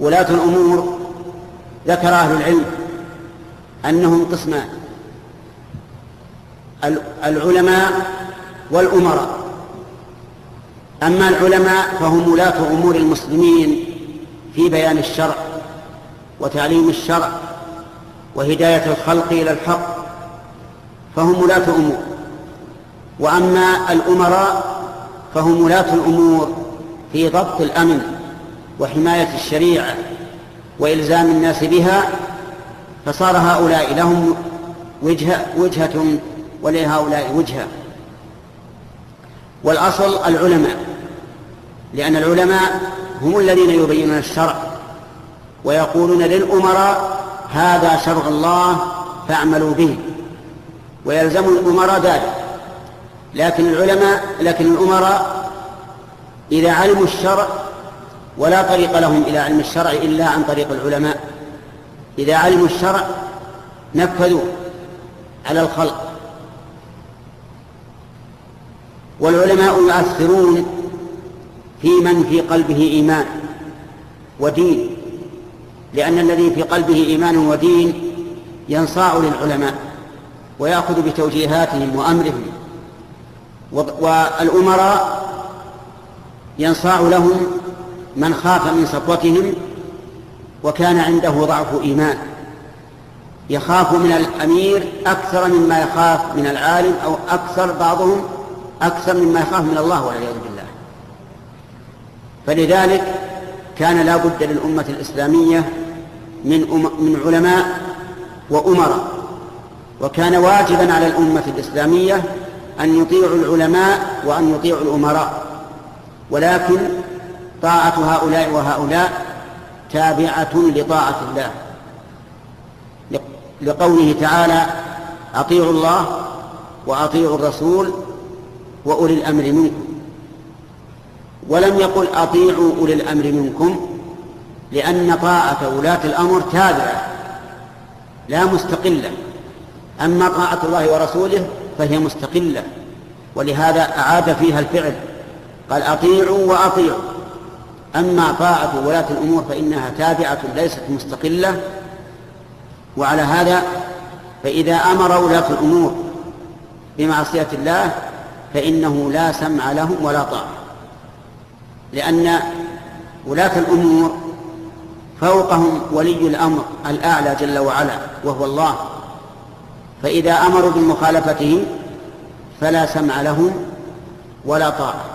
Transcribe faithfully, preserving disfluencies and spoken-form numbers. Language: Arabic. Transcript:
ولاة الأمور ذكر أهل العلم أنهم قسمان: العلماء والأمراء. أما العلماء فهم ولاة أمور المسلمين في بيان الشرع وتعليم الشرع وهداية الخلق إلى الحق، فهم ولاة أمور. وأما الأمراء فهم ولاة الأمور في ضبط الأمن وحماية الشريعة وإلزام الناس بها، فصار هؤلاء لهم وجهة, وجهة ولهؤلاء وجهة. والأصل العلماء، لأن العلماء هم الذين يبينون الشرع ويقولون للأمراء: هذا شرع الله فاعملوا به، ويلزم الأمراء ذلك. لكن العلماء لكن الأمراء إذا علموا الشرع ولا طريق لهم إلى علم الشرع إلا عن طريق العلماء، إذا علموا الشرع نفذوا على الخلق. والعلماء يؤثرون في من في قلبه إيمان ودين، لأن الذي في قلبه إيمان ودين ينصاع للعلماء ويأخذ بتوجيهاتهم وأمرهم. والأمراء ينصاع لهم من خاف من سطوتهم وكان عنده ضعف إيمان، يخاف من الأمير أكثر مما يخاف من العالم، أو أكثر بعضهم أكثر مما يخاف من الله والعياذ بالله. فلذلك كان لا بد للأمة الإسلامية من, أم من علماء وأمراء، وكان واجبا على الأمة الإسلامية أن يطيعوا العلماء وأن يطيعوا الأمراء، ولكن طاعة هؤلاء وهؤلاء تابعة لطاعة الله، لقوله تعالى: أطيعوا الله وأطيعوا الرسول وأولي الأمر منكم. ولم يقل أطيعوا أولي الأمر منكم، لأن طاعة ولاة الأمر تابعة لا مستقلة، أما طاعة الله ورسوله فهي مستقلة، ولهذا أعاد فيها الفعل، قال: أطيعوا وأطيعوا. أما طاعة ولاة الأمور فإنها تابعة ليست مستقلة. وعلى هذا فإذا أمر ولاة الأمور بمعصية الله فإنه لا سمع لهم ولا طاعة، لأن ولاة الأمور فوقهم ولي الأمر الأعلى جل وعلا وهو الله، فإذا أمروا بمخالفته فلا سمع لهم ولا طاعة.